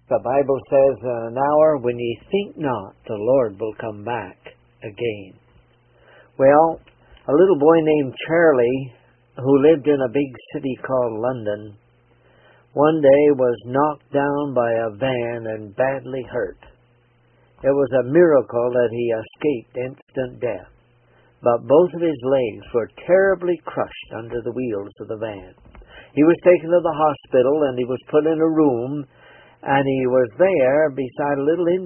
The Bible says, in an hour when ye think not, the Lord will come back again. Well, a little boy named Charlie, who lived in a big city called London, one day was knocked down by a van and badly hurt. It was a miracle that he escaped instant death, but both of his legs were terribly crushed under the wheels of the van. He was taken to the hospital and he was put in a room, and he was there beside a little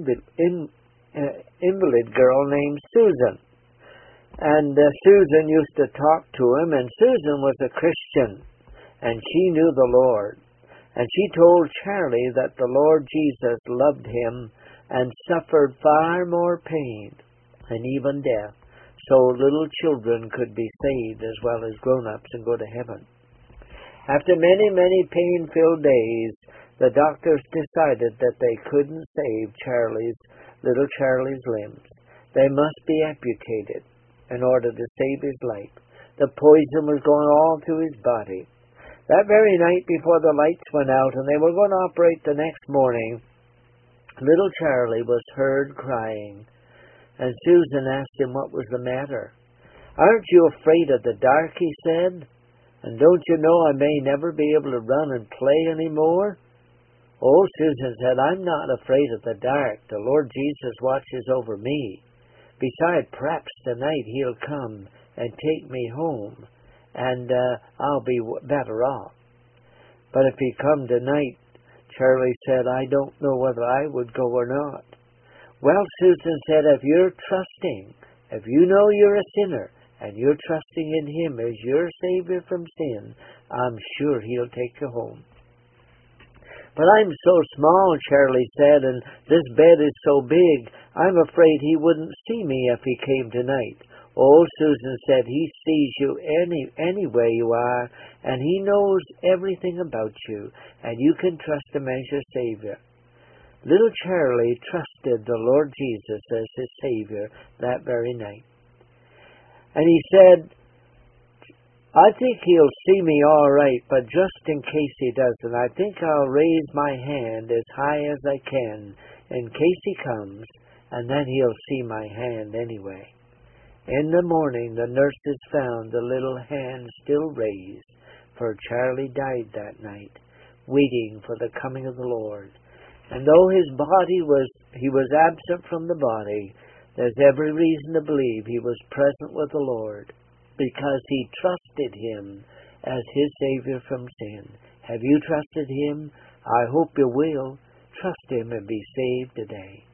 invalid girl named Susan. And Susan used to talk to him, and Susan was a Christian, and she knew the Lord. And she told Charlie that the Lord Jesus loved him and suffered far more pain and even death, so little children could be saved as well as grown-ups and go to heaven. After many, many pain-filled days, the doctors decided that they couldn't save little Charlie's limbs. They must be amputated in order to save his life. The poison was going all through his body. That very night before the lights went out and they were going to operate the next morning, little Charlie was heard crying. And Susan asked him what was the matter. "Aren't you afraid of the dark?" he said. "And don't you know I may never be able to run and play anymore?" "Oh," Susan said, "I'm not afraid of the dark. The Lord Jesus watches over me. Besides, perhaps tonight He'll come and take me home, and I'll be better off." "But if He come tonight," Charlie said, "I don't know whether I would go or not." "Well," Susan said, "if you're trusting, if you know you're a sinner, and you're trusting in Him as your Savior from sin, I'm sure He'll take you home." "But I'm so small," Charlie said, "and this bed is so big, I'm afraid He wouldn't see me if He came tonight." "Oh," Susan said, "He sees you any way you are, and He knows everything about you, and you can trust Him as your Savior." Little Charlie trusted the Lord Jesus as his Savior that very night. And he said, "I think He'll see me all right, but just in case He doesn't, I think I'll raise my hand as high as I can in case He comes, and then He'll see my hand anyway." In the morning, the nurses found the little hand still raised, for Charlie died that night, waiting for the coming of the Lord. And though he was absent from the body, there's every reason to believe he was present with the Lord, because he trusted Him as his Savior from sin. Have you trusted Him? I hope you will. Trust Him and be saved today.